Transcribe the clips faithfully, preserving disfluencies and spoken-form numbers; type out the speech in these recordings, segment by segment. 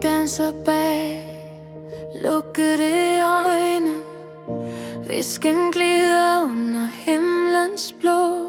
danser bag lukkede øjne. Visken glider under himlens blå.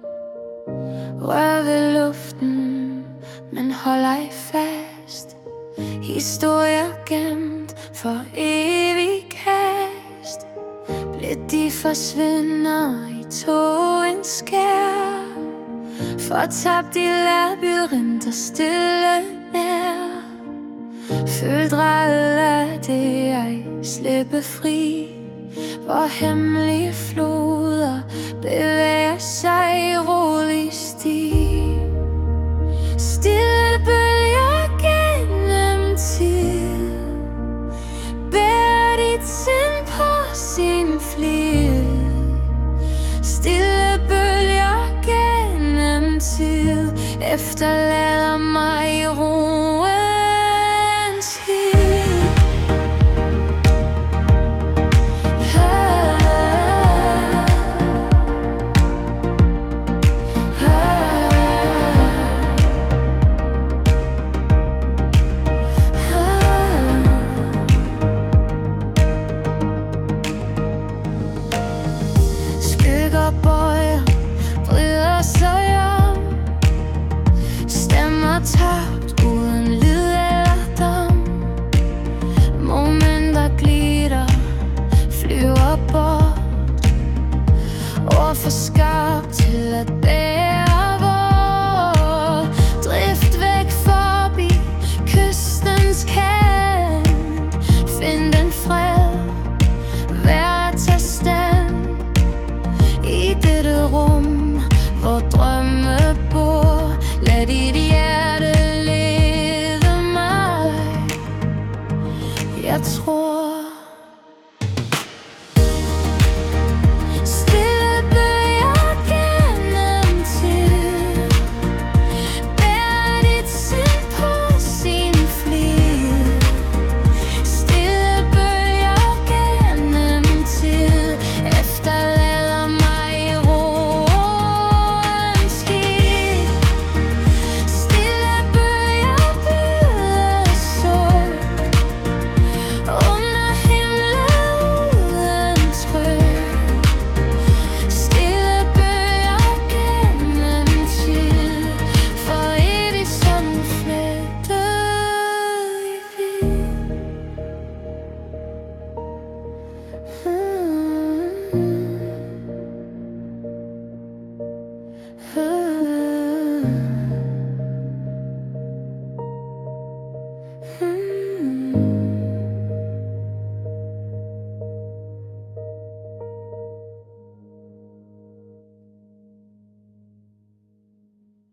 Rør ved luften, men hold ej fast. Historier gemt for evig kast. Blæt de forsvinder i tågens skær. Fortabt i labyrinter stille nær. Føl drejet af det ej slippe fri. Hvor hemmelige floder bevæger sig i rolig sti. Stille bølger gennem tid. Bær dit sind på sin flid. Stille bølger gennem tid. Efterlader mig i ro.